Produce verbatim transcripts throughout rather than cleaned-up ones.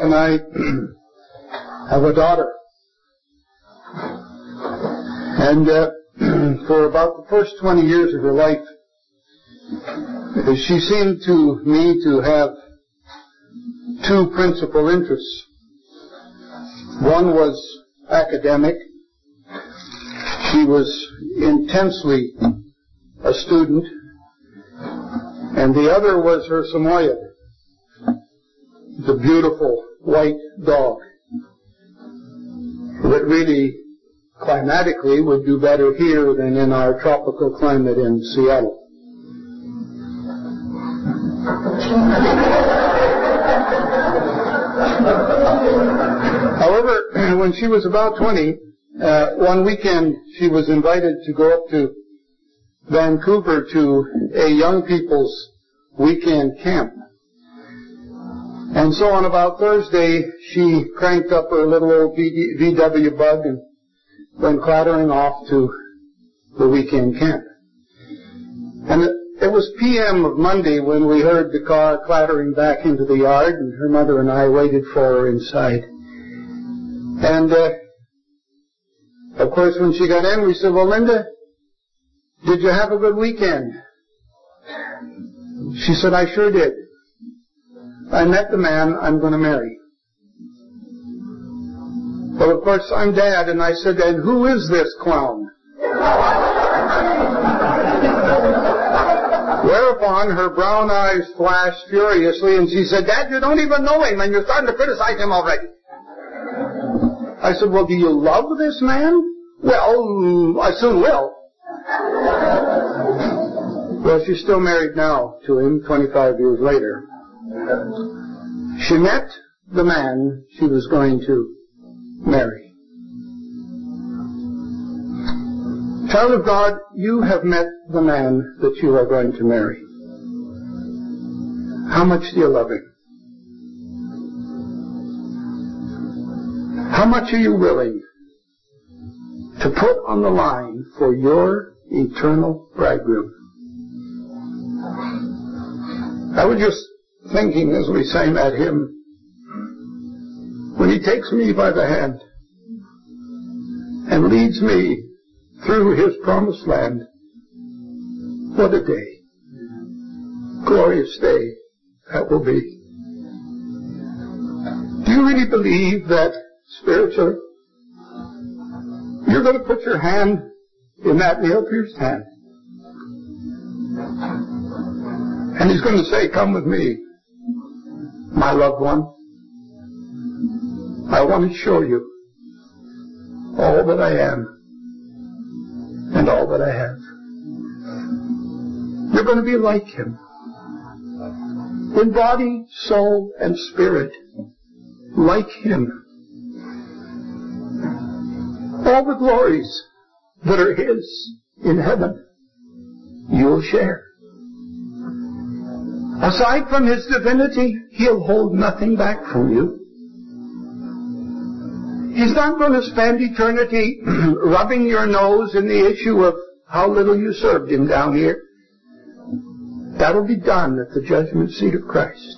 and I have a daughter. And uh, for about the first twenty years of her life, she seemed to me to have two principal interests. One was academic. She was intensely a student. And the other was her Samoyed, the beautiful white dog that really climatically would do better here than in our tropical climate in Seattle. However, when she was about twenty, uh, one weekend she was invited to go up to Vancouver to a young people's weekend camp. And so on about Thursday, she cranked up her little old V W bug and went clattering off to the weekend camp. And it, it was P M of Monday when we heard the car clattering back into the yard, and her mother and I waited for her inside. And, uh, of course, when she got in, we said, "Well, Linda, did you have a good weekend?" She said, "I sure did. I met the man I'm going to marry." Well, of course, I'm Dad, and I said, "And who is this clown?" Whereupon her brown eyes flashed furiously, and she said, "Dad, you don't even know him, and you're starting to criticize him already." I said, "Well, do you love this man?" "Well, I soon will." Well, she's still married now to him, twenty-five years later. She met the man she was going to marry. Child of God, you have met the man that you are going to marry. How much do you love him? How much are you willing to put on the line for your eternal bridegroom? I was just thinking as we sang that hymn, when he takes me by the hand and leads me through his promised land, what a day, glorious day that will be. Do you really believe that spiritually you're going to put your hand in that nail-pierced hand? And he's going to say, "Come with me, my loved one. I want to show you all that I am and all that I have." You're going to be like him in body, soul, and spirit, like him. All the glories that are his in heaven, you'll share. Aside from his divinity, he'll hold nothing back from you. He's not going to spend eternity rubbing your nose in the issue of how little you served him down here. That'll be done at the judgment seat of Christ.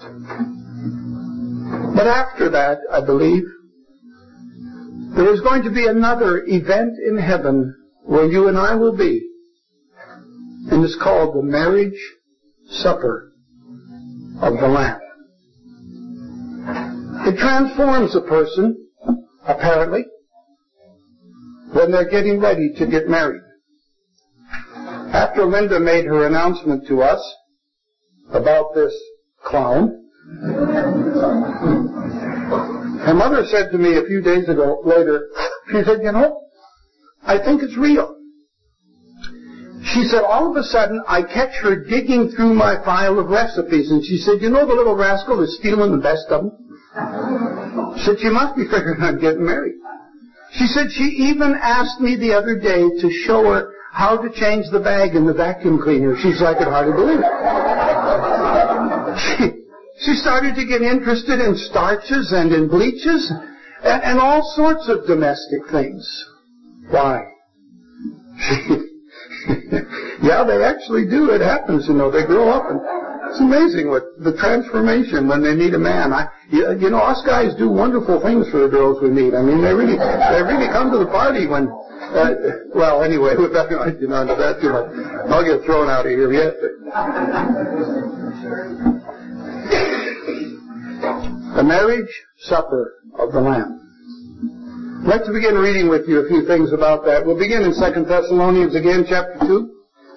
But after that, I believe, there is going to be another event in heaven where you and I will be. And it's called the marriage supper of the Lamb. It transforms a person, apparently, when they're getting ready to get married. After Linda made her announcement to us about this clown, her mother said to me a few days ago, later, she said, "You know, I think it's real." She said, "All of a sudden, I catch her digging through my file of recipes." And she said, "You know, the little rascal is stealing the best of them." She said, "She must be figuring on getting married." She said, "She even asked me the other day to show her how to change the bag in the vacuum cleaner." She said, "I could hardly believe it." She, she started to get interested in starches and in bleaches and, and all sorts of domestic things. Why? Yeah, they actually do. It happens, you know. They grow up and It's amazing what the transformation when they meet a man. I, you, you know, us guys do wonderful things for the girls we meet. I mean, they really, they really come to the party when. Uh, well, anyway, we're not going to get into that too much. I'll get thrown out of here yet. The marriage supper of the Lamb. I'd like to begin reading with you a few things about that. We'll begin in Second Thessalonians again, chapter two.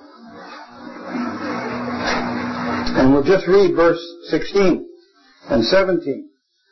And we'll just read verse sixteen and seventeen.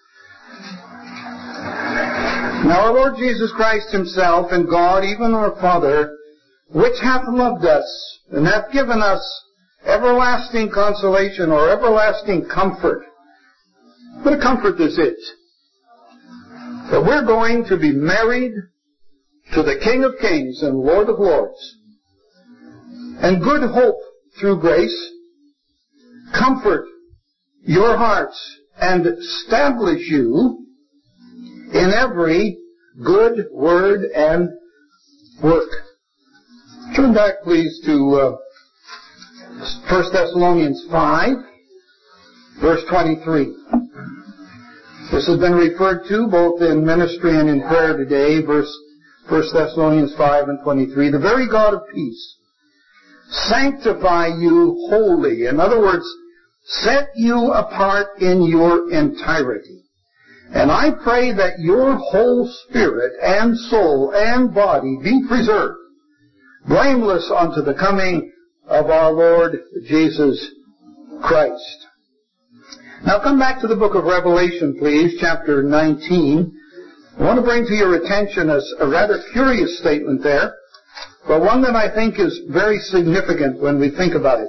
Now our Lord Jesus Christ himself and God, even our Father, which hath loved us and hath given us everlasting consolation or everlasting comfort. What a comfort this is. That we're going to be married to the King of Kings and Lord of Lords. And good hope through grace comfort your hearts and establish you in every good word and work. Turn back, please, to uh, First Thessalonians five, verse twenty-three. This has been referred to both in ministry and in prayer today, verse First Thessalonians five and twenty-three. The very God of peace sanctify you wholly. In other words, set you apart in your entirety. And I pray that your whole spirit and soul and body be preserved, blameless unto the coming of our Lord Jesus Christ. Now come back to the book of Revelation, please, chapter nineteen. I want to bring to your attention a, a rather curious statement there, but one that I think is very significant when we think about it.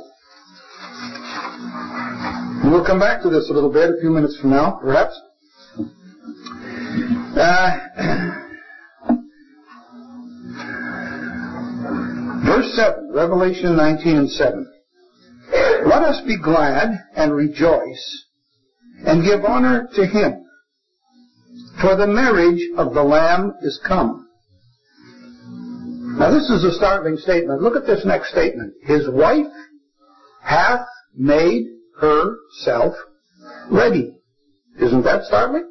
We'll come back to this a little bit a few minutes from now, perhaps. Uh, verse seven, Revelation nineteen and seven. Let us be glad and rejoice and give honor to him, for the marriage of the Lamb is come. Now this is a startling statement. Look at this next statement. His wife hath made herself ready. Isn't that startling?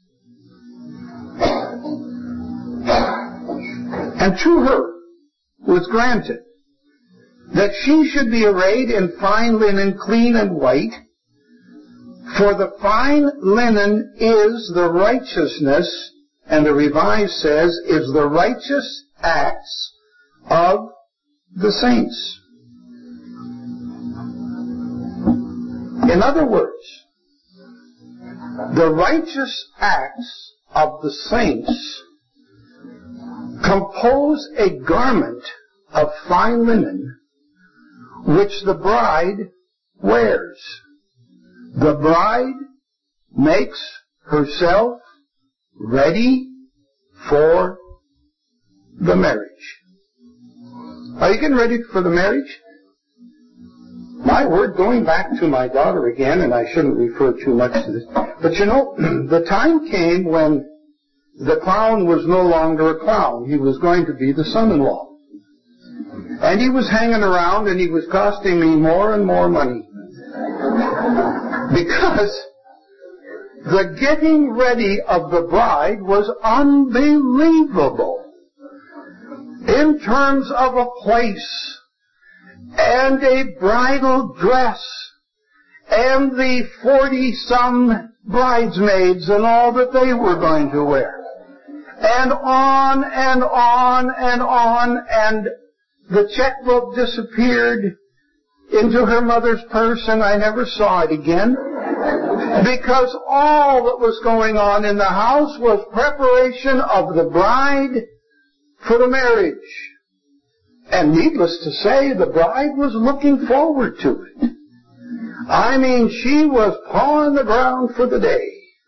And to her was granted that she should be arrayed in fine linen, clean and white, for the fine linen is the righteousness, and the Revised says, is the righteous acts of the saints. In other words, the righteous acts of the saints compose a garment of fine linen which the bride wears. The bride makes herself ready for the marriage. Are you getting ready for the marriage? My word, going back to my daughter again, and I shouldn't refer too much to this, but you know, the time came when the clown was no longer a clown. He was going to be the son-in-law. And he was hanging around and he was costing me more and more money. Because the getting ready of the bride was unbelievable. In terms of a place and a bridal dress and the forty-some bridesmaids and all that they were going to wear. And on and on and on, and the checkbook disappeared into her mother's purse and I never saw it again. Because all that was going on in the house was preparation of the bride for the marriage. And needless to say, the bride was looking forward to it. I mean, she was pawing the ground for the day.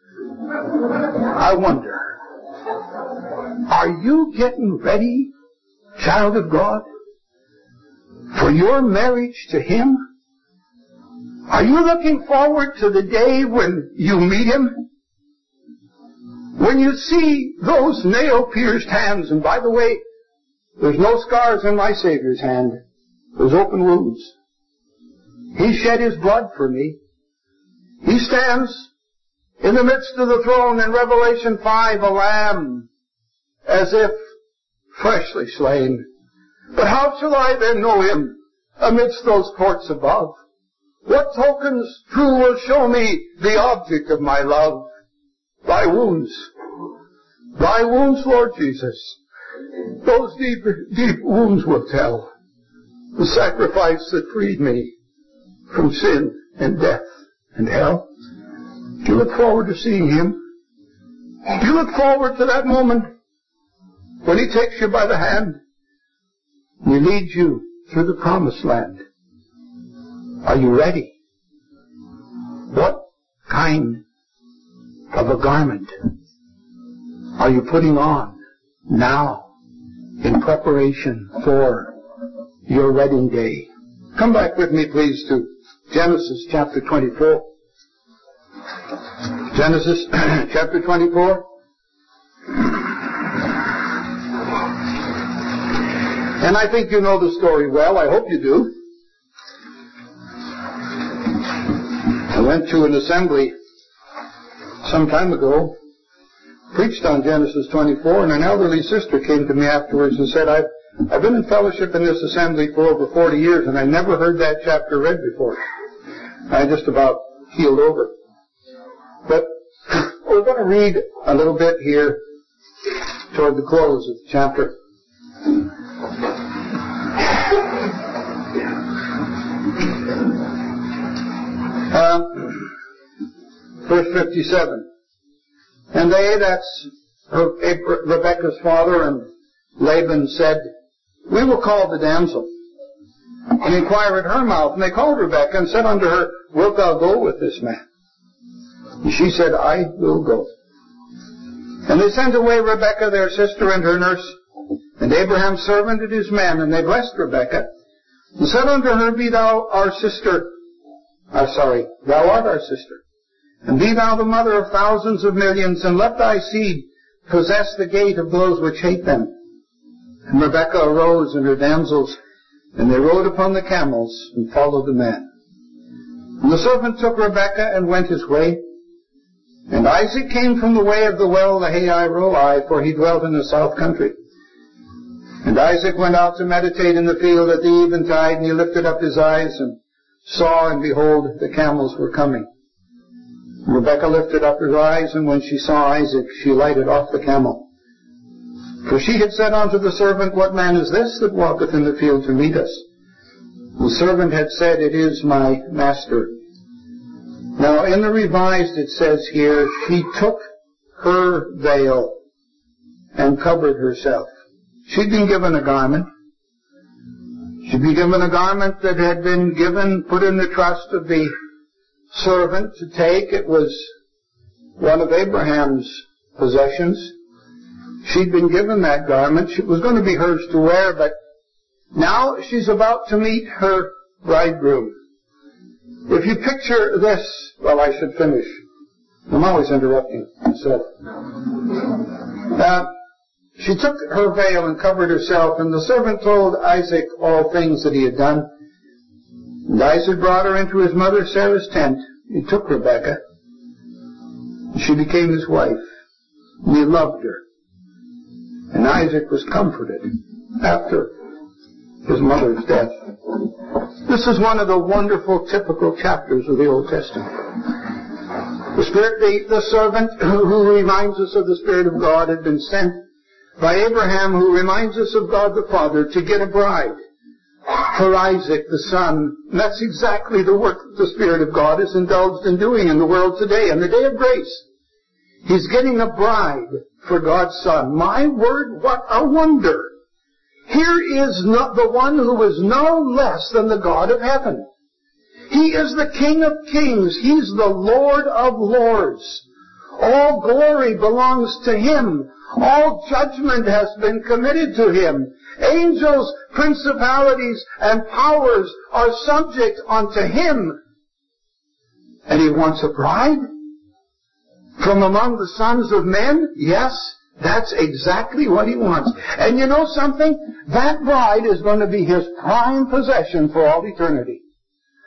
I wonder, are you getting ready, child of God, for your marriage to Him? Are you looking forward to the day when you meet Him? When you see those nail-pierced hands, and by the way, there's no scars in my Savior's hand. There's open wounds. He shed His blood for me. He stands in the midst of the throne in Revelation five, a lamb, as if freshly slain. But how shall I then know Him amidst those courts above? What tokens true will show me the object of my love? Thy wounds. Thy wounds, Lord Jesus. Those deep, deep wounds will tell. The sacrifice that freed me from sin and death and hell. Do you look forward to seeing Him? Do you look forward to that moment when He takes you by the hand and He leads you through the promised land? Are you ready? What kind of a garment are you putting on now in preparation for your wedding day? Come back with me, please, to Genesis chapter twenty-four. Genesis chapter twenty-four. And I think you know the story well. I hope you do. I went to an assembly some time ago, preached on Genesis twenty-four, and an elderly sister came to me afterwards and said, I've, I've been in fellowship in this assembly for over forty years, and I never heard that chapter read before. I just about keeled over. But we're going to read a little bit here toward the close of the chapter. Uh, verse fifty-seven. And they, that's Rebekah's father and Laban, said, we will call the damsel and inquire at her mouth. And they called Rebekah and said unto her, wilt thou go with this man? And she said, I will go. And they sent away Rebekah, their sister, and her nurse, and Abraham's servant and his men. And they blessed Rebekah and said unto her, be thou our sister. Uh, sorry, thou art our sister. And be thou the mother of thousands of millions, and let thy seed possess the gate of those which hate them. And Rebekah arose and her damsels, and they rode upon the camels, and followed the man. And the servant took Rebekah and went his way. And Isaac came from the way of the well, the Hai-roi, for he dwelt in the south country. And Isaac went out to meditate in the field at the eventide, and he lifted up his eyes, and saw, and behold, the camels were coming. Rebekah lifted up her eyes, and when she saw Isaac, she lighted off the camel. For she had said unto the servant, what man is this that walketh in the field to meet us? The servant had said, it is my master. Now, in the Revised, it says here, she took her veil and covered herself. She'd been given a garment. She'd been given a garment that had been given, put in the trust of the servant to take. It was one of Abraham's possessions. She'd been given that garment. It was going to be hers to wear, but now she's about to meet her bridegroom. If you picture this, well, I should finish. I'm always interrupting myself. Uh, she took her veil and covered herself, and the servant told Isaac all things that he had done. And Isaac brought her into his mother Sarah's tent. He took Rebekah. She became his wife. And he loved her. And Isaac was comforted after his mother's death. This is one of the wonderful, typical chapters of the Old Testament. The Spirit, the, the servant who reminds us of the Spirit of God had been sent by Abraham, who reminds us of God the Father, to get a bride for Isaac the son. And that's exactly the work that the Spirit of God is indulged in doing in the world today, on the day of grace. He's getting a bride for God's Son. My word, what a wonder! Here is not the one who is no less than the God of heaven. He is the King of kings. He's the Lord of lords. All glory belongs to Him. All judgment has been committed to Him. Angels, principalities, and powers are subject unto Him. And He wants a bride? From among the sons of men? Yes, that's exactly what He wants. And you know something? That bride is going to be His prime possession for all eternity.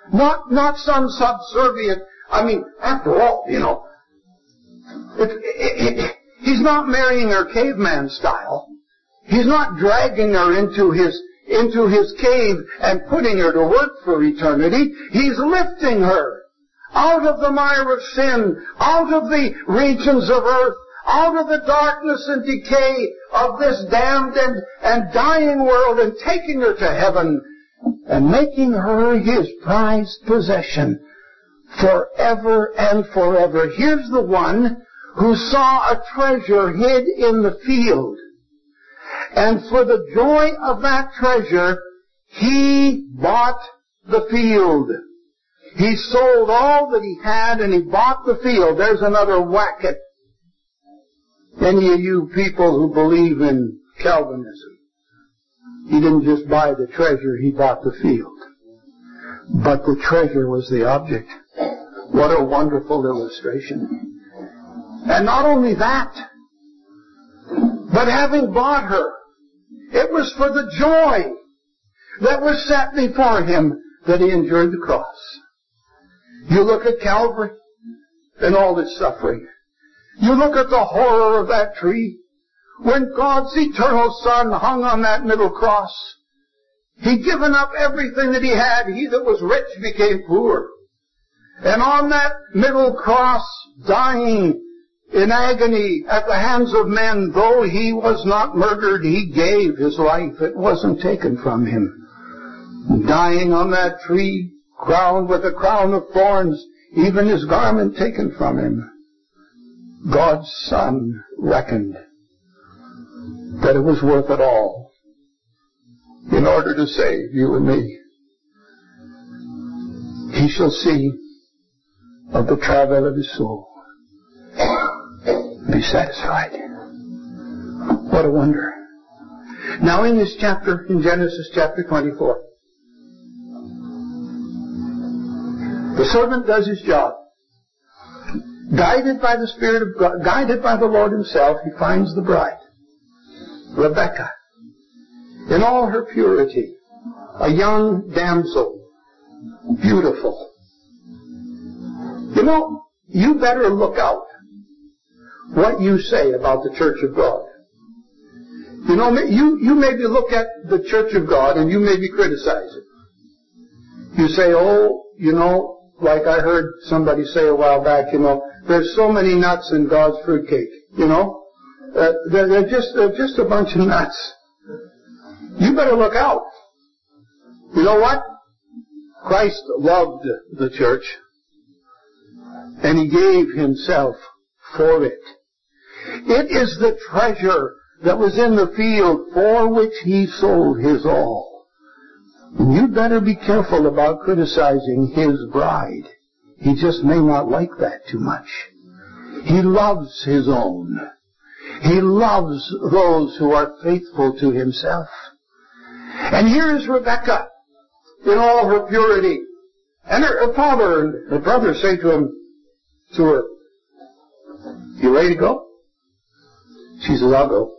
Not, not some subservient. I mean, after all, you know, it, it, it, he's not marrying her caveman style. He's not dragging her into his, into his cave and putting her to work for eternity. He's lifting her out of the mire of sin, out of the regions of earth, out of the darkness and decay of this damned and, and dying world, and taking her to heaven and making her his prized possession forever and forever. Here's the one who saw a treasure hid in the field. And for the joy of that treasure, he bought the field. He sold all that he had and he bought the field. There's another whack at any of you people who believe in Calvinism. He didn't just buy the treasure, he bought the field. But the treasure was the object. What a wonderful illustration. And not only that, but having bought her, it was for the joy that was set before him that he endured the cross. You look at Calvary and all its suffering. You look at the horror of that tree. When God's eternal Son hung on that middle cross, He'd given up everything that He had. He that was rich became poor. And on that middle cross, dying in agony at the hands of men, though He was not murdered, He gave His life. It wasn't taken from Him. Dying on that tree, crowned with a crown of thorns, even His garment taken from Him. God's Son reckoned that it was worth it all in order to save you and me. He shall see of the travail of His soul, be satisfied. What a wonder. Now in this chapter, in Genesis chapter twenty-four, the servant does his job. Guided by the Spirit of God, guided by the Lord Himself, he finds the bride, Rebekah, in all her purity, a young damsel, beautiful. You know, you better look out what you say about the Church of God. You know, you, you maybe look at the Church of God and you maybe criticize it. You say, oh, you know, like I heard somebody say a while back, you know, there's so many nuts in God's fruitcake, you know. Uh, they're, they're just they're just a bunch of nuts. You better look out. You know what? Christ loved the church, and He gave Himself for it. It is the treasure that was in the field for which He sold His all. And you better be careful about criticizing His bride. He just may not like that too much. He loves His own. He loves those who are faithful to Himself. And here is Rebekah in all her purity. And her, her father and her brother say to him, to her, you ready to go? She says, I'll go.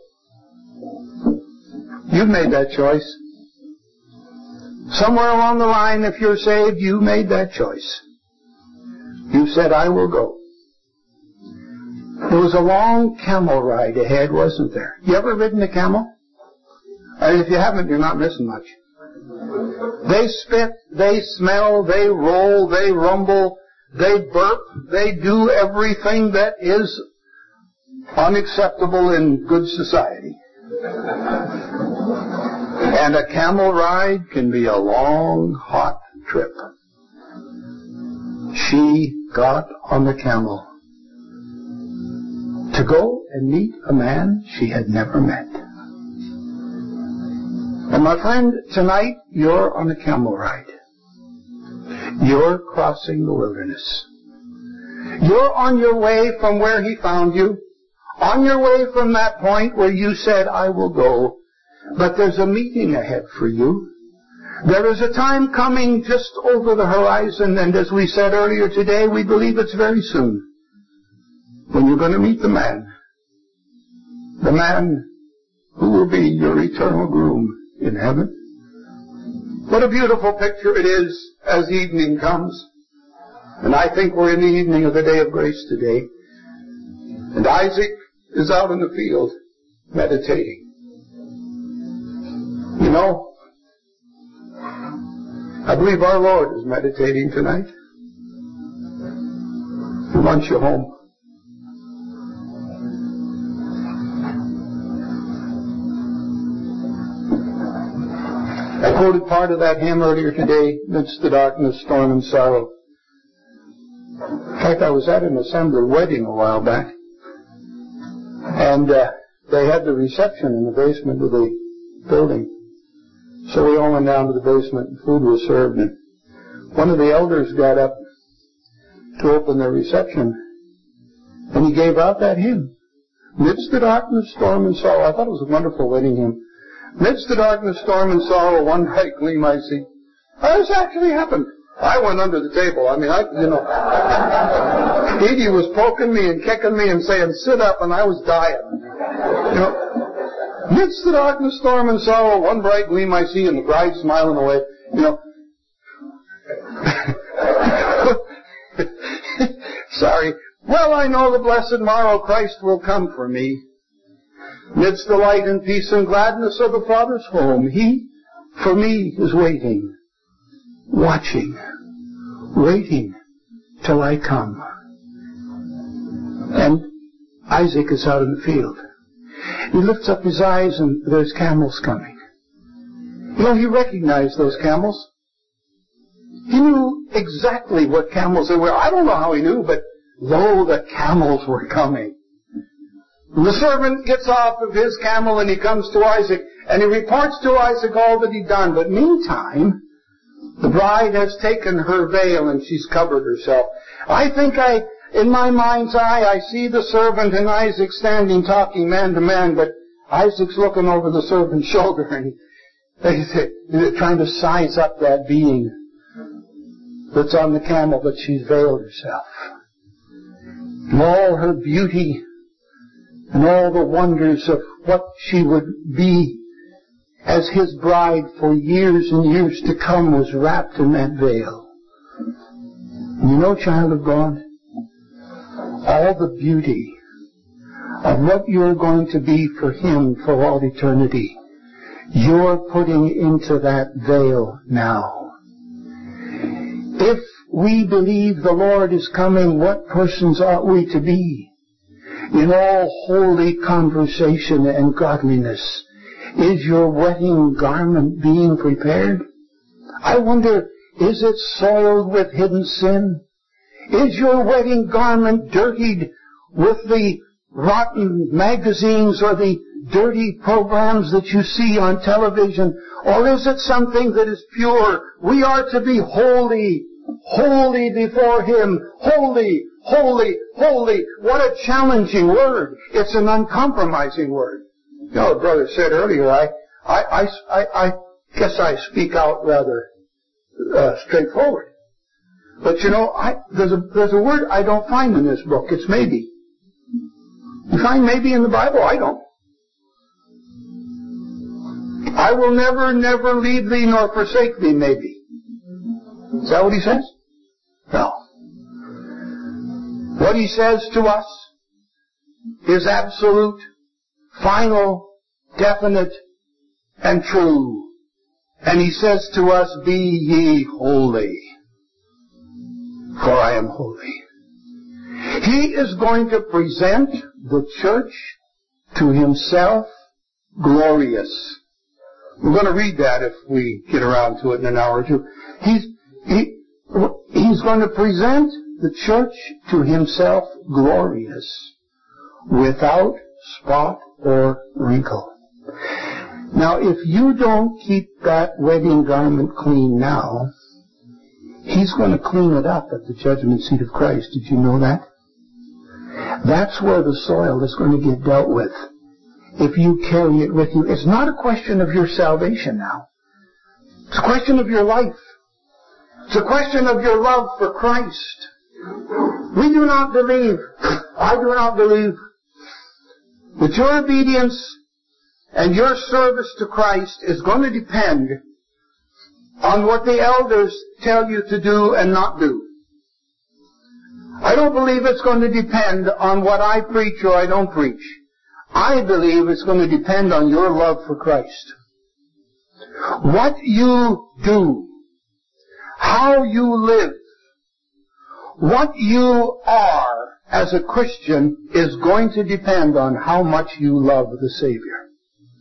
You've made that choice. Somewhere along the line, if you're saved, you made that choice. You said, I will go. There was a long camel ride ahead, wasn't there? You ever ridden a camel? And if you haven't, you're not missing much. They spit, they smell, they roll, they rumble, they burp, they do everything that is unacceptable in good society. And a camel ride can be a long, hot trip. She got on the camel to go and meet a man she had never met. And my friend, tonight you're on a camel ride. You're crossing the wilderness. You're on your way from where He found you, on your way from that point where you said, I will go. But there's a meeting ahead for you. There is a time coming just over the horizon, and as we said earlier today, we believe it's very soon, when you're going to meet the man. The man who will be your eternal groom in heaven. What a beautiful picture it is as evening comes. And I think we're in the evening of the day of grace today. And Isaac is out in the field meditating. You know, I believe our Lord is meditating tonight. He wants you home. I quoted part of that hymn earlier today, Midst the Darkness, Storm and Sorrow. In fact, I was at an assembly wedding a while back, and uh, they had the reception in the basement of the building. So we all went down to the basement, and food was served, and one of the elders got up to open the reception, and he gave out that hymn, Midst the Darkness, Storm and Sorrow. I thought it was a wonderful wedding hymn. Midst the darkness, storm, and sorrow, one bright gleam I see. Oh, this actually happened. I went under the table. I mean, I, you know, Edie was poking me and kicking me and saying, sit up, and I was dying. You know, midst the darkness, storm, and sorrow, one bright gleam I see, and the bride smiling away. You know. Sorry. Well, I know the blessed morrow Christ will come for me. Midst the light and peace and gladness of the Father's home, He, for me, is waiting, watching, waiting till I come. And Isaac is out in the field. He lifts up his eyes and there's camels coming. You know, he recognized those camels. He knew exactly what camels they were. I don't know how he knew, but lo, the camels were coming. The servant gets off of his camel and he comes to Isaac and he reports to Isaac all that he'd done. But meantime, the bride has taken her veil and she's covered herself. I think I, in my mind's eye, I see the servant and Isaac standing talking man to man, but Isaac's looking over the servant's shoulder and they're trying to size up that being that's on the camel, but she's veiled herself. And all her beauty and all the wonders of what she would be as his bride for years and years to come was wrapped in that veil. And you know, child of God, all the beauty of what you're going to be for Him for all eternity, you're putting into that veil now. If we believe the Lord is coming, what persons ought we to be? In all holy conversation and godliness, is your wedding garment being prepared? I wonder, is it soiled with hidden sin? Is your wedding garment dirtied with the rotten magazines or the dirty programs that you see on television? Or is it something that is pure? We are to be holy, holy before Him, holy, holy, holy. What a challenging word. It's an uncompromising word. You know, the brother said earlier, I, I, I, I, I guess I speak out rather uh, straightforward. But you know, I, there's a there's a word I don't find in this book. It's maybe. You find maybe in the Bible? I don't. I will never, never leave thee nor forsake thee, maybe. Is that what he says? No. What he says to us is absolute, final, definite, and true. And he says to us, be ye holy, for I am holy. He is going to present the church to Himself glorious. We're going to read that if we get around to it in an hour or two. He's, he, he's going to present the church to Himself glorious, without spot or wrinkle. Now, if you don't keep that wedding garment clean now, He's going to clean it up at the judgment seat of Christ. Did you know that? That's where the soil is going to get dealt with. If you carry it with you. It's not a question of your salvation now. It's a question of your life. It's a question of your love for Christ. We do not believe, I do not believe, that your obedience and your service to Christ is going to depend on what the elders tell you to do and not do. I don't believe it's going to depend on what I preach or I don't preach. I believe it's going to depend on your love for Christ. What you do, how you live, what you are as a Christian is going to depend on how much you love the Savior.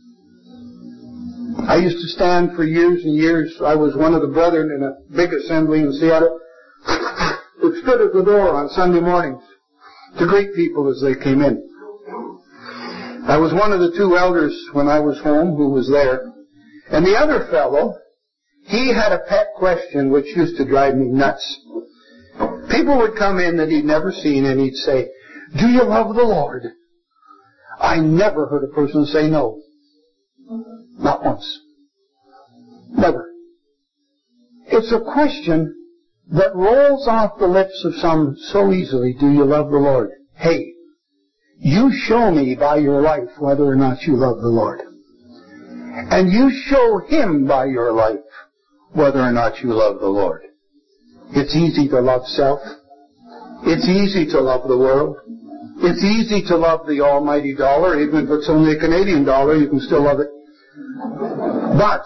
I used to stand for years and years. I was one of the brethren in a big assembly in Seattle who stood at the door on Sunday mornings to greet people as they came in. I was one of the two elders when I was home who was there. And the other fellow, he had a pet question which used to drive me nuts. People would come in that he'd never seen and he'd say, "Do you love the Lord?" I never heard a person say no. Not once. Never. It's a question that rolls off the lips of some so easily. Do you love the Lord? Hey, you show me by your life whether or not you love the Lord. And you show Him by your life whether or not you love the Lord. It's easy to love self. It's easy to love the world. It's easy to love the almighty dollar. Even if it's only a Canadian dollar, you can still love it. But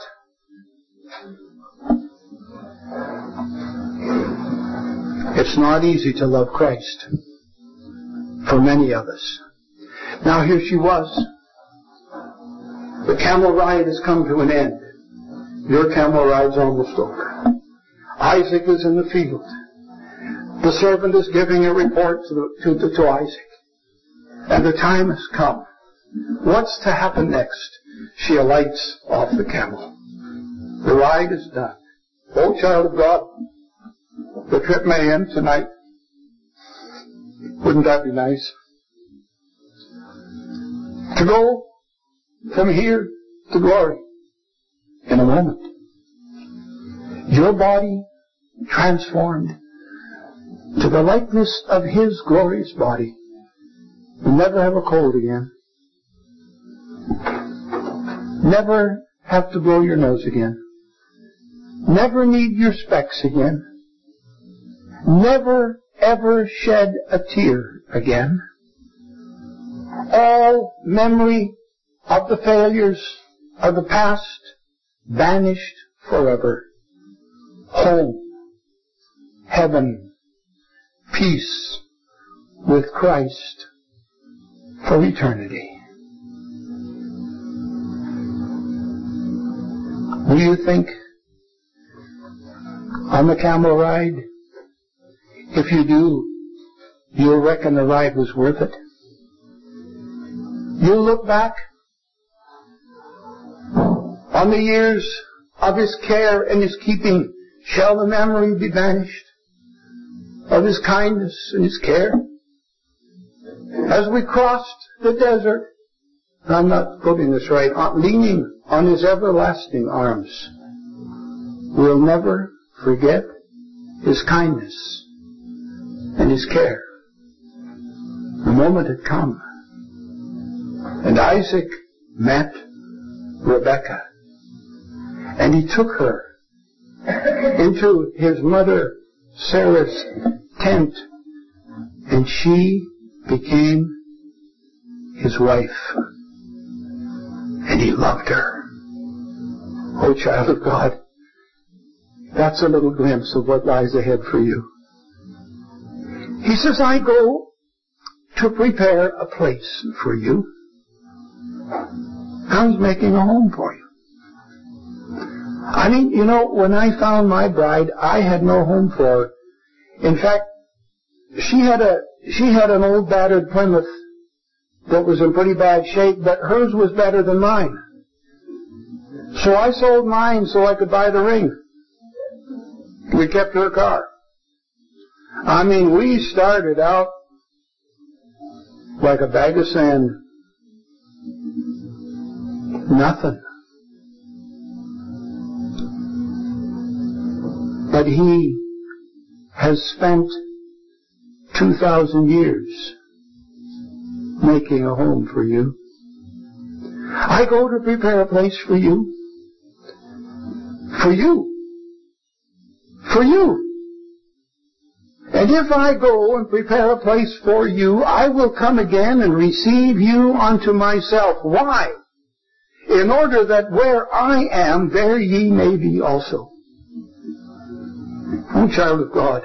it's not easy to love Christ for many of us. Now here she was. The camel ride has come to an end. Your camel ride's almost over. Isaac is in the field. The servant is giving a report to, the, to, to Isaac. And the time has come. What's to happen next? She alights off the camel. The ride is done. Oh, child of God, the trip may end tonight. Wouldn't that be nice? To go from here to glory in a moment. Your body transformed to the likeness of His glorious body. You'll never have a cold again. Never have to blow your nose again. Never need your specs again. Never ever shed a tear again. All memory of the failures of the past vanished forever. Home, heaven, peace with Christ for eternity. Do you think on the camel ride, if you do, you'll reckon the ride was worth it? You'll look back on the years of His care and His keeping. Shall the memory be banished of His kindness and His care? As we crossed the desert, I'm not putting this right, leaning on His everlasting arms, we'll never forget His kindness and His care. The moment had come. And Isaac met Rebekah. And he took her into his mother Sarah's tent. And she became his wife. And he loved her. Oh, child of God, that's a little glimpse of what lies ahead for you. He says, I go to prepare a place for you. God's making a home for you. I mean, you know, when I found my bride, I had no home for her. In fact, she had a she had an old battered Plymouth that was in pretty bad shape, but hers was better than mine. So I sold mine so I could buy the ring. We kept her car. I mean, we started out like a bag of sand. Nothing. But He has spent two thousand years making a home for you. I go to prepare a place for you. For you. for you. And if I go and prepare a place for you, I will come again and receive you unto myself. Why? In order that where I am, there ye may be also. Oh, child of God,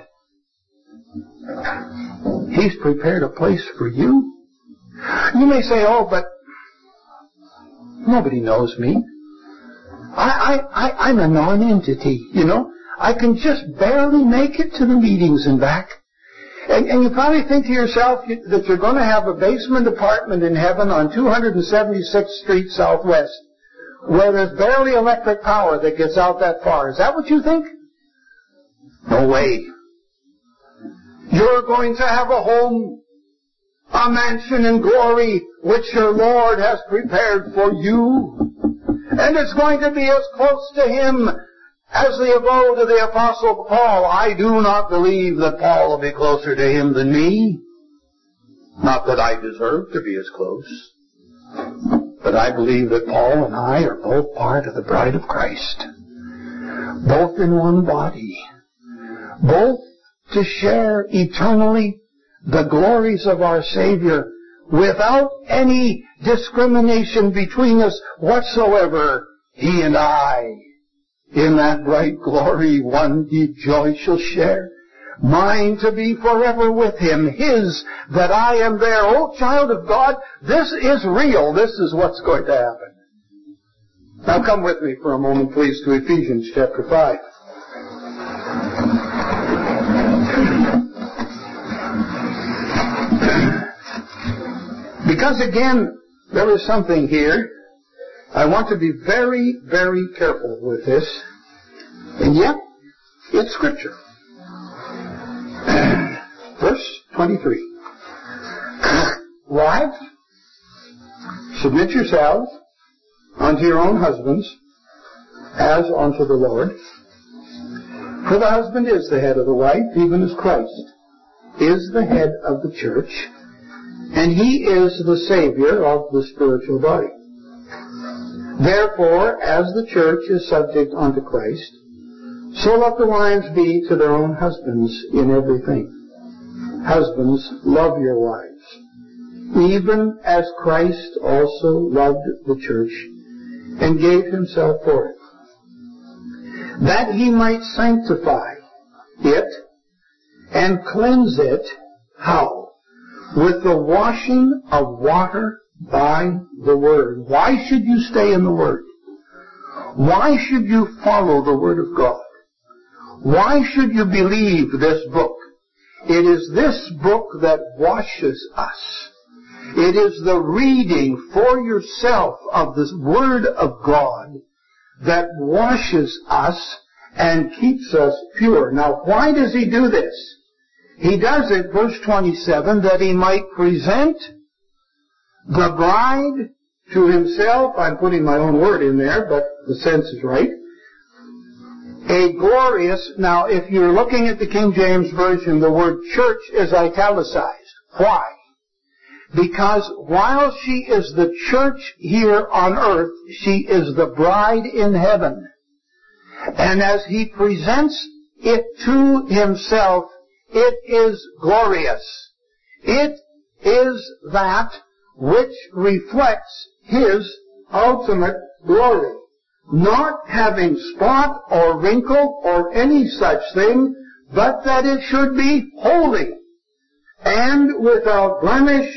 He's prepared a place for you. You may say, oh, but nobody knows me. I, I, I, I'm a non-entity, you know. I can just barely make it to the meetings and back. And, and you probably think to yourself that you're going to have a basement apartment in heaven on two hundred seventy-sixth Street Southwest, where there's barely electric power that gets out that far. Is that what you think? No way. You're going to have a home, a mansion in glory, which your Lord has prepared for you. And it's going to be as close to Him as the abode of the Apostle Paul. I do not believe that Paul will be closer to Him than me. Not that I deserve to be as close. But I believe that Paul and I are both part of the bride of Christ. Both in one body. Both to share eternally the glories of our Savior without any discrimination between us whatsoever. He and I, in that bright glory, one deep joy shall share. Mine to be forever with Him, His that I am there. Oh, child of God, this is real. This is what's going to happen. Now come with me for a moment, please, to Ephesians chapter five. Because again, there is something here. I want to be very, very careful with this. And yet, it's Scripture. Verse twenty-three. Wives, submit yourselves unto your own husbands, as unto the Lord. For the husband is the head of the wife, even as Christ is the head of the church, and He is the Savior of the spiritual body. Therefore, as the church is subject unto Christ, so let the wives be to their own husbands in everything. Husbands, love your wives, even as Christ also loved the church and gave Himself for it, that He might sanctify it and cleanse it. How? With the washing of water by the Word. Why should you stay in the Word? Why should you follow the Word of God? Why should you believe this book? It is this book that washes us. It is the reading for yourself of the Word of God that washes us and keeps us pure. Now, why does He do this? He does it, verse twenty-seven, that He might present the bride to Himself. I'm putting my own word in there, but the sense is right. A glorious, now if you're looking at the King James Version, the word church is italicized. Why? Because while she is the church here on earth, she is the bride in heaven. And as He presents it to Himself, it is glorious. It is that which reflects His ultimate glory. Not having spot or wrinkle or any such thing, but that it should be holy and without blemish.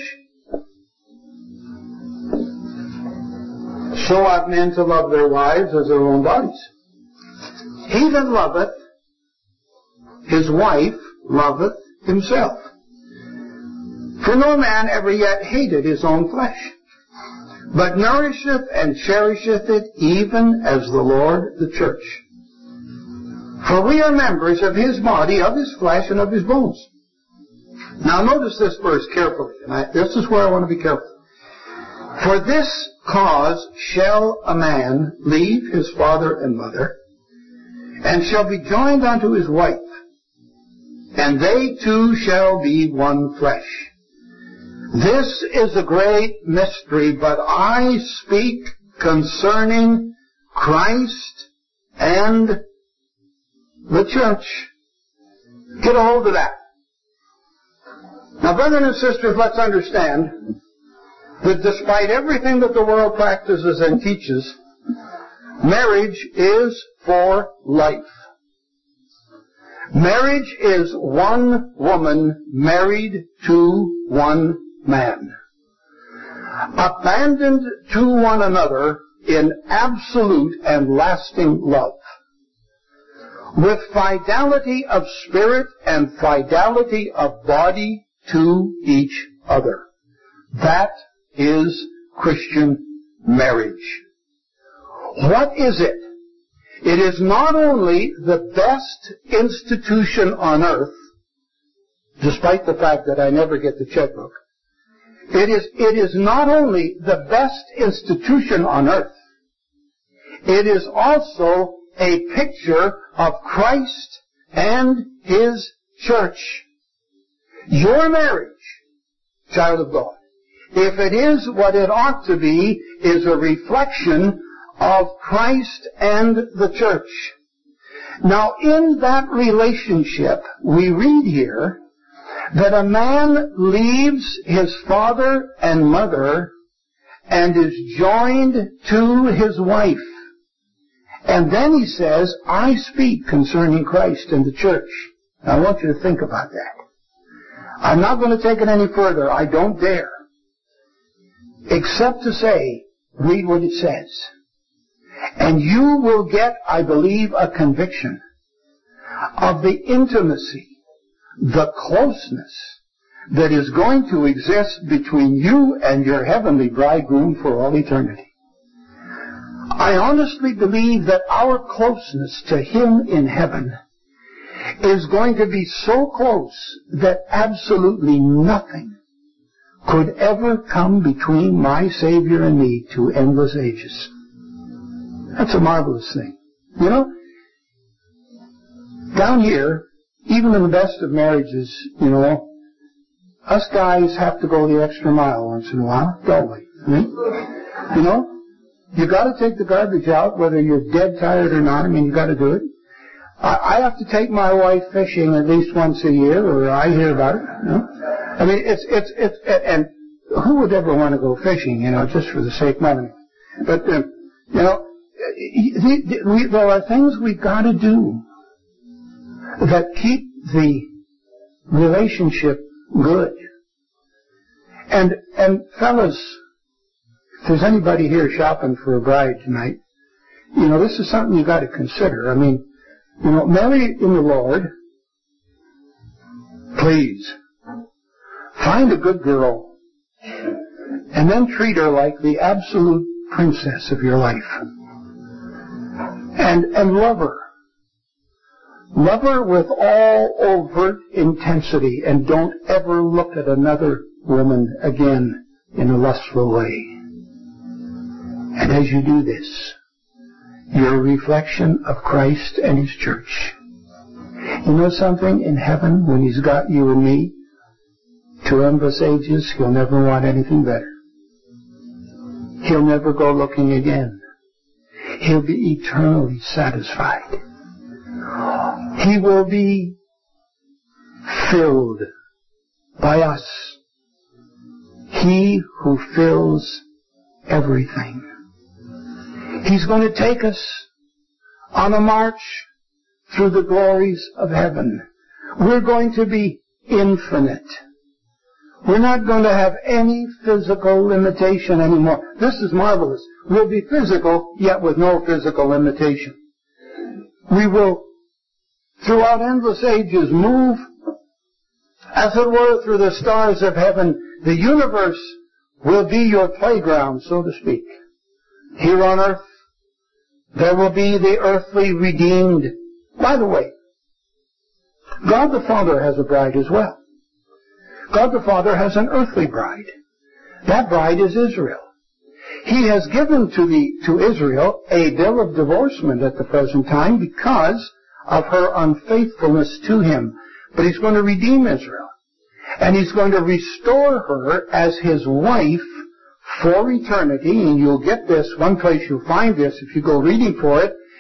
So ought men to love their wives as their own bodies. He that loveth his wife loveth himself. For no man ever yet hated his own flesh, but nourisheth and cherisheth it, even as the Lord the church. For we are members of His body, of His flesh, and of His bones. Now notice this verse carefully, and I, this is where I want to be careful. For this cause shall a man leave his father and mother, and shall be joined unto his wife, and they two shall be one flesh. This is a great mystery, but I speak concerning Christ and the church. Get a hold of that. Now, brothers and sisters, let's understand that despite everything that the world practices and teaches, marriage is for life. Marriage is one woman married to one man, abandoned to one another in absolute and lasting love, with fidelity of spirit and fidelity of body to each other. That is Christian marriage. What is it? It is not only the best institution on earth, despite the fact that I never get the checkbook. It is, it is not only the best institution on earth, it is also a picture of Christ and His church. Your marriage, child of God, if it is what it ought to be, is a reflection of Christ and the church. Now, in that relationship, we read here that a man leaves his father and mother and is joined to his wife. And then he says, I speak concerning Christ and the church. Now, I want you to think about that. I'm not going to take it any further. I don't dare. Except to say, read what it says. And you will get, I believe, a conviction of the intimacy, the closeness that is going to exist between you and your heavenly bridegroom for all eternity. I honestly believe that our closeness to Him in heaven is going to be so close that absolutely nothing could ever come between my Savior and me to endless ages. That's a marvelous thing. You know, down here, even in the best of marriages, you know, us guys have to go the extra mile once in a while, don't we? Hmm? You know, you got to take the garbage out, whether you're dead tired or not. I mean, you got to do it. I, I have to take my wife fishing at least once a year, or I hear about it. You know? I mean, it's it's it's and who would ever want to go fishing? You know, just for the sake of money. But uh, you know, the, the, we, there are things we've got to do that keep the relationship good. And and fellas, if there's anybody here shopping for a bride tonight, you know, this is something you got to consider. I mean, you know, marry in the Lord. Please find a good girl, and then treat her like the absolute princess of your life, and and love her. Love her with all overt intensity, and don't ever look at another woman again in a lustful way. And as you do this, you're a reflection of Christ and His church. You know something? In heaven, when He's got you and me to endless ages, He'll never want anything better. He'll never go looking again. He'll be eternally satisfied. He will be filled by us. He who fills everything. He's going to take us on a march through the glories of heaven. We're going to be infinite. We're not going to have any physical limitation anymore. This is marvelous. We'll be physical, yet with no physical limitation. We will, throughout endless ages, move, as it were, through the stars of heaven. The universe will be your playground, so to speak. Here on earth, there will be the earthly redeemed. By the way, God the Father has a bride as well. God the Father has an earthly bride. That bride is Israel. He has given to the to Israel a bill of divorcement at the present time because of her unfaithfulness to Him. But He's going to redeem Israel. And He's going to restore her as His wife for eternity. And you'll get this, one place you'll find this if you go reading for it,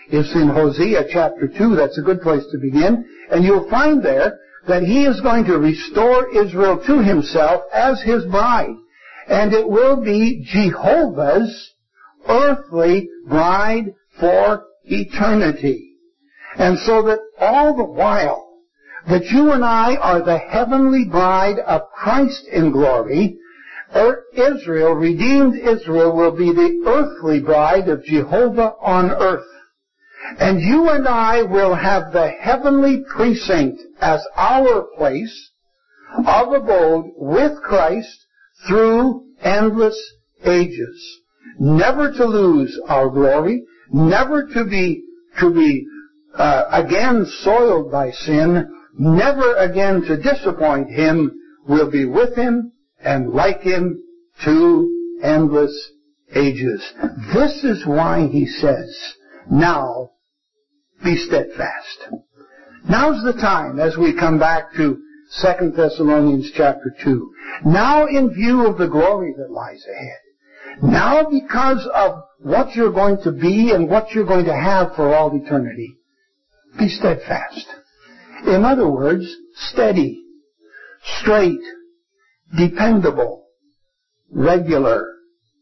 is in Hosea chapter two. That's a good place to begin. And you'll find there that he is going to restore Israel to himself as his bride. And it will be Jehovah's earthly bride for eternity. And so that all the while that you and I are the heavenly bride of Christ in glory, or Israel, redeemed Israel, will be the earthly bride of Jehovah on earth. And you and I will have the heavenly precinct as our place of abode with Christ through endless ages. Never to lose our glory, never to be, to be uh, again soiled by sin, never again to disappoint him. We'll be with him and like him to endless ages. This is why he says, now be steadfast. Now's the time as we come back to Second Thessalonians chapter two. Now in view of the glory that lies ahead. Now because of what you're going to be and what you're going to have for all eternity. Be steadfast. In other words, steady, straight, dependable, regular.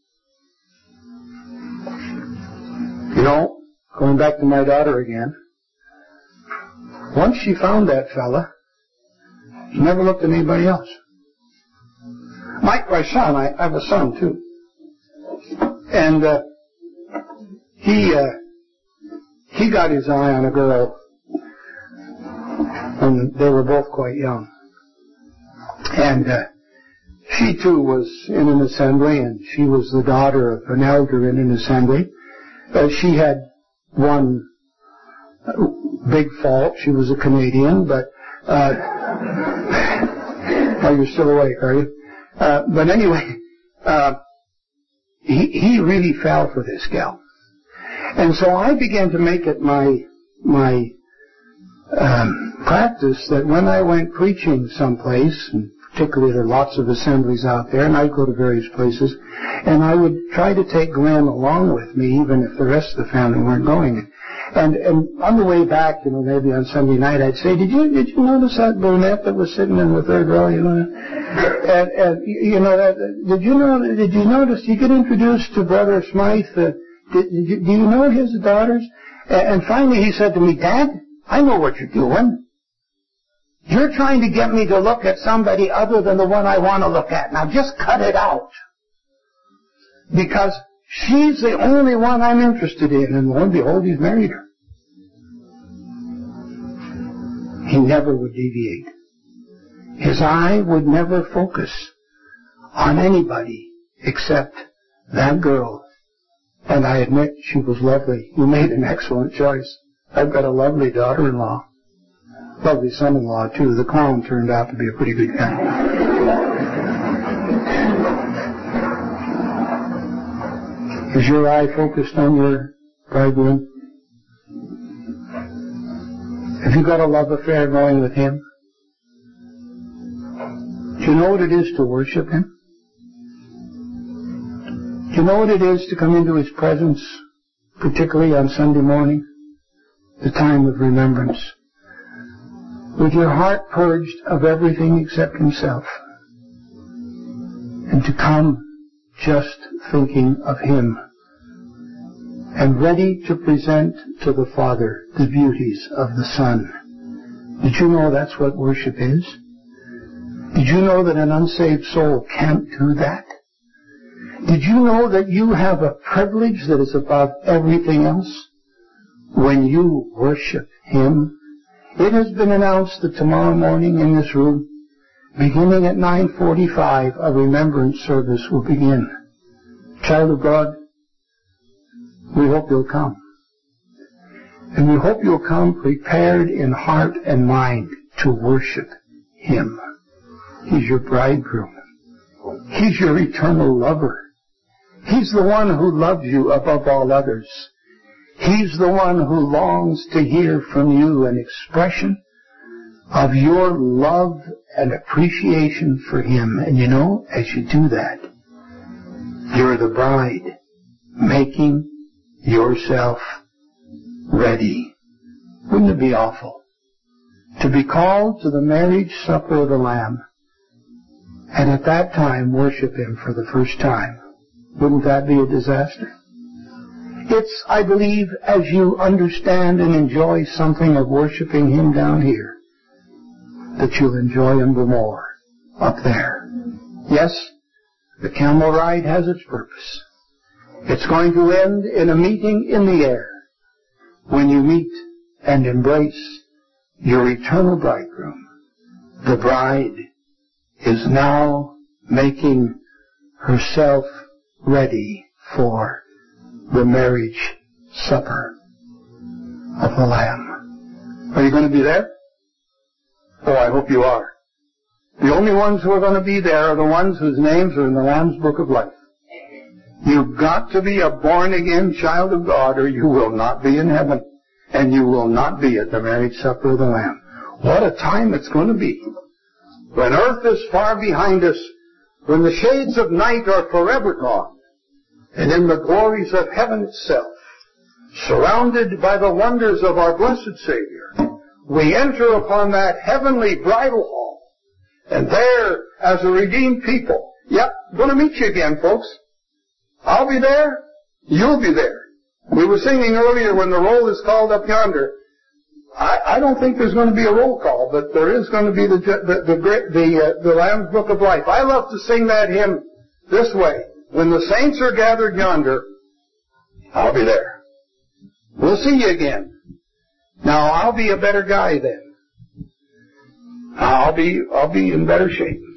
You know, going back to my daughter again, once she found that fella, she never looked at anybody else. My, my son, I, I have a son too. And uh, he uh, he got his eye on a girl when they were both quite young. And uh, she too was in an assembly, and she was the daughter of an elder in an assembly. Uh, she had one big fault. She was a Canadian, but uh, oh, you're still awake, are you? Uh, but anyway, uh, he, he really fell for this gal. And so I began to make it my, my, um, practice that when I went preaching someplace, and particularly there are lots of assemblies out there, and I'd go to various places, and I would try to take Glenn along with me, even if the rest of the family weren't going. And, and on the way back, you know, maybe on Sunday night, I'd say, did you, did you notice that brunette that was sitting in the third row, you know? And, and you know, that, did you know, did you notice, you get introduced to Brother Smythe, uh, did, did you, do you know his daughters? And, and finally he said to me, Dad, I know what you're doing. You're trying to get me to look at somebody other than the one I want to look at. Now just cut it out. Because she's the only one I'm interested in. And lo and behold, he's married her. He never would deviate. His eye would never focus on anybody except that girl. And I admit she was lovely. You made an excellent choice. I've got a lovely daughter-in-law. Lovely son-in-law, too. The clown turned out to be a pretty good guy. Is your eye focused on your bridegroom? Have you got a love affair going with him? Do you know what it is to worship him? Do you know what it is to come into his presence, particularly on Sunday morning, the time of remembrance, with your heart purged of everything except himself, and to come just thinking of him, and ready to present to the Father the beauties of the Son? Did you know that's what worship is? Did you know that an unsaved soul can't do that? Did you know that you have a privilege that is above everything else when you worship him? It has been announced that tomorrow morning in this room, beginning at nine forty-five, a remembrance service will begin. Child of God, we hope you'll come. And we hope you'll come prepared in heart and mind to worship him. He's your bridegroom. He's your eternal lover. He's the one who loves you above all others. He's the one who longs to hear from you an expression of your love and appreciation for him. And you know, as you do that, you're the bride making yourself ready. Wouldn't it be awful to be called to the marriage supper of the Lamb and at that time worship Him for the first time? Wouldn't that be a disaster? It's, I believe, as you understand and enjoy something of worshiping Him down here, that you'll enjoy Him the more up there. Yes, the camel ride has its purpose. It's going to end in a meeting in the air when you meet and embrace your eternal bridegroom. The bride is now making herself ready for the marriage supper of the Lamb. Are you going to be there? Oh, I hope you are. The only ones who are going to be there are the ones whose names are in the Lamb's Book of Life. You've got to be a born-again child of God, or you will not be in heaven, and you will not be at the marriage supper of the Lamb. What a time it's going to be. When earth is far behind us, when the shades of night are forever gone, and in the glories of heaven itself, surrounded by the wonders of our blessed Savior, we enter upon that heavenly bridal hall, and there, as a redeemed people, yep, going to meet you again, folks. I'll be there. You'll be there. We were singing earlier when the roll is called up yonder. I, I don't think there's going to be a roll call, but there is going to be the the the, the, uh, the Lamb's Book of Life. I love to sing that hymn this way. When the saints are gathered yonder, I'll be there. We'll see you again. Now, I'll be a better guy then. I'll be I'll be in better shape.